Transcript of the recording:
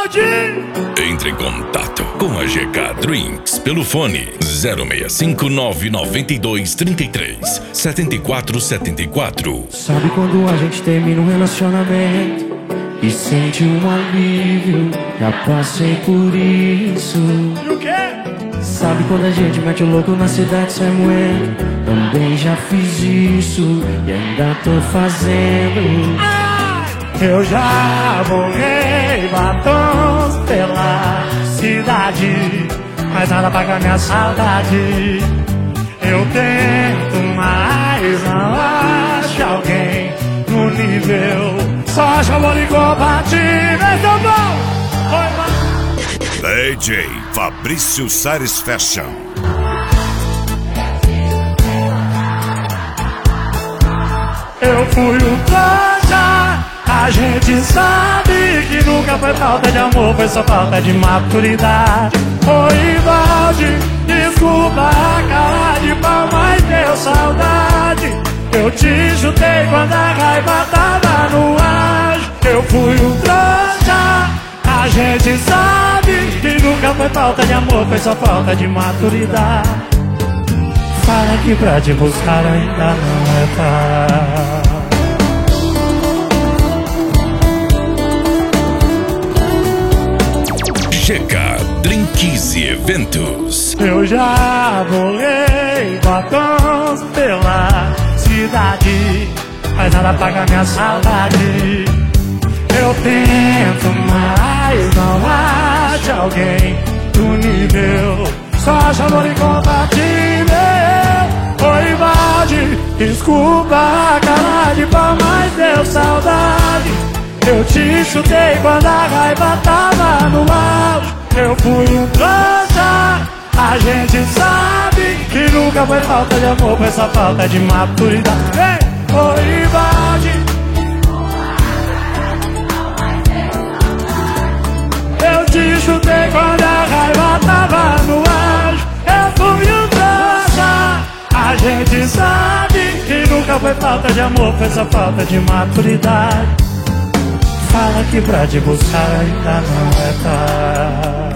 pode! Entre em contato com a GK Drinks pelo fone 065-992-33-7474. Sabe quando a gente termina um relacionamento e sente um alívio? Já passei por isso. E o quê? Sabe quando a gente mete o louco na cidade sem moer? Também já fiz isso e ainda tô fazendo. Eu já borrei batons pela cidade, mas nada paga minha saudade. Eu tento, mas não acho alguém no nível. Só acho amor incompatível. Então bom, foi mal. DJ Fabrício Sares Fashion. Eu fui o trouxa. A gente sabe que nunca foi falta de amor, foi só falta de maturidade. Oi, Valde, desculpa a cara de pau, mas deu saudade. Eu te chutei quando a raiva tava no ar. Eu fui o trouxa. A gente sabe que nunca foi falta de amor, foi só falta de maturidade. Fala que pra te buscar ainda não é tarde. GK Drinks e Eventos. Eu já borrei batons pela cidade, mas nada paga minha saudade. Eu tento, mas não acho alguém do nível. Só acho amor incompatível. Oi, Valde, desculpa a cara de pau, mas deu saudade. Eu te chutei quando a raiva tava no auge. Eu fui um trouxa. A gente sabe que nunca foi falta de amor, foi só falta de maturidade. Ei, oi, Valde. Eu te chutei quando a raiva tava no auge. Eu fui um trouxa. A gente sabe que nunca foi falta de amor, foi só falta de maturidade. Fala que pra te buscar ainda não é tarde.